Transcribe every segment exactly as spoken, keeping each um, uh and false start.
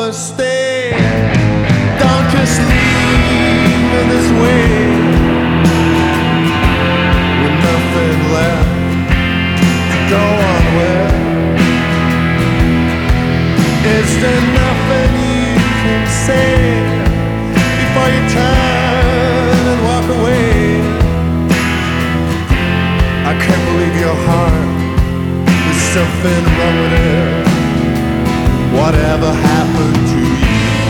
wanna stay. Don't just leave me this way, with nothing left to go on with. Is there nothing you can say before you turn and walk away? I can't believe your heart, there's something wrong with it. Whatever happened to you?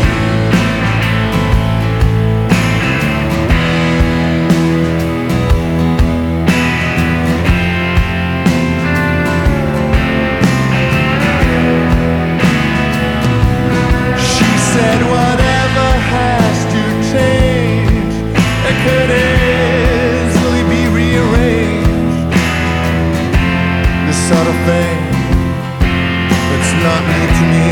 She said whatever has to change, it could easily be rearranged. This sort of thing, it's not new to me.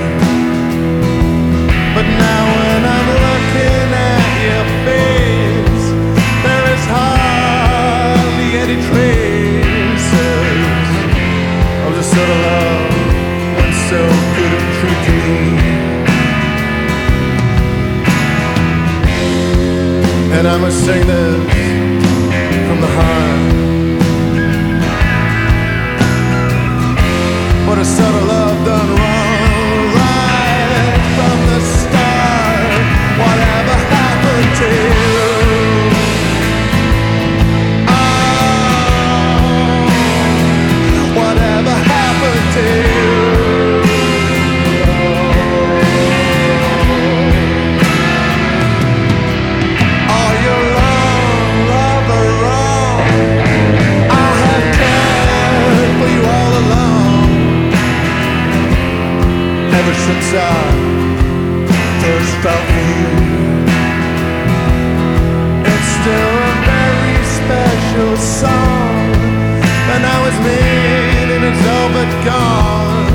But now when I'm looking at your face, there is hardly any traces of the sort of love once so good and true to me. And I must sing this from the heart. What a sort of love done wrong, right from the start. Whatever happened to you? Oh, whatever happened to you? Oh, you're wrong, lover, wrong. I have cared for you all along, ever since I first felt for you. It's still a very special song, and now it's made and it's all but gone.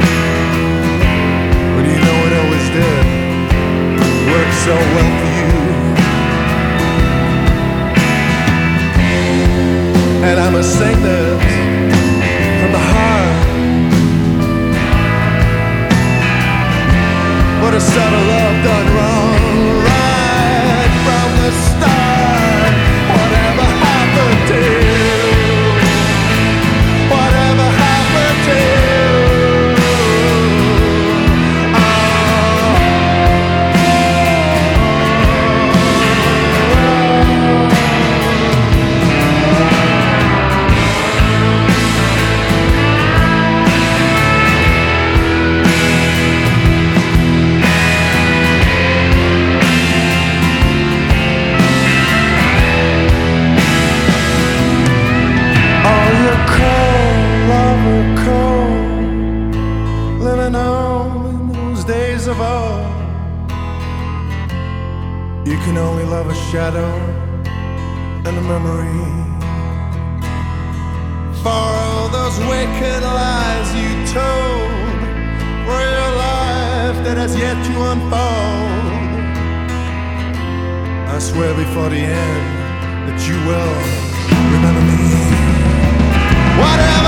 But you know it always did work so well for you. And I must sing this from the heart. What a sort of love done wrong, right from the start. Whatever happened to you? Whatever happened to you? Oh. Of old, you can only love a shadow and a memory. For all those wicked lies you told, for your life that has yet to unfold, I swear before the end that you will remember me. Whatever